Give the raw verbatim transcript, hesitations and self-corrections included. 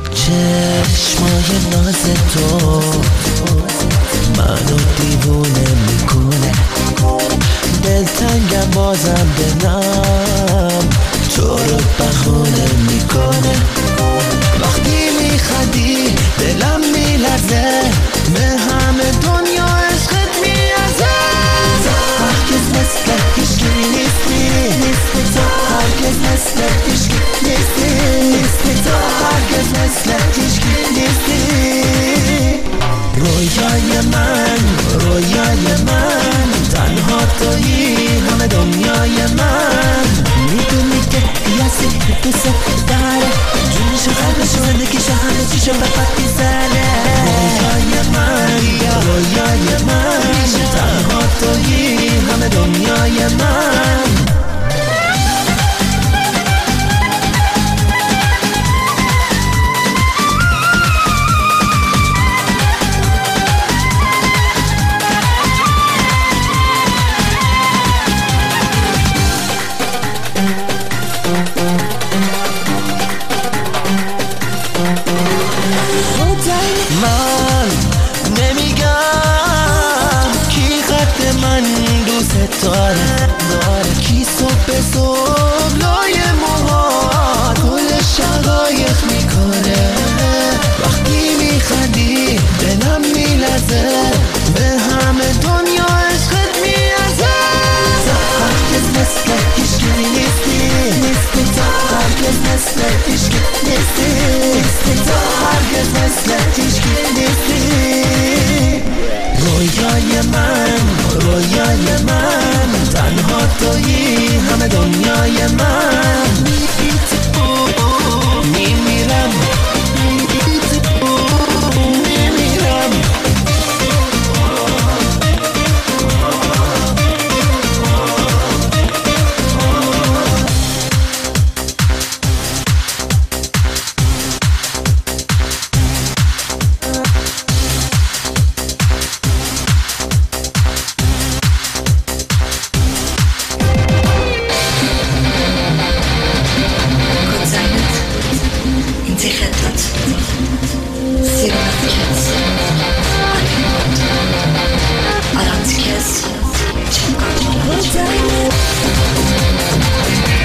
چشمای ناز تو منو دیوونه میکنه، دلتنگم بازم دلم تو رو بخونه میکنه. وقتی میخندی دلم میلرزه، به همه دنیا عشقت میارزه. تو هرگز مثل هیچکی نیستی، تو هرگز مثل هیچکی نیستی، تو هرگز مثل هیچکی نیستی. رویای من، رویای من، تنها تویی همه دنیای من. میدونی که یسی دوست داره، جونشو قلبشو زندگیشو همه چیشو به خط میزنه. رویای من، رویای من، تنها تویی همه دنیای من. من نمیگم کی خط من دوست داره، کی صبح به صبح لای موها گل شقایق میکنه. وقتی میخندی دلم میلرزه، به همه دنیا عشقت میارزه. تو هرگز مثل هیچکی نیستی، تو هرگز مثل هیچکی نیستی، تو هرگز مثل هیچکی نیستی. رویای من، رویای من، تنها تویی همه دنیای من. میمیرم میمیرم Diamond.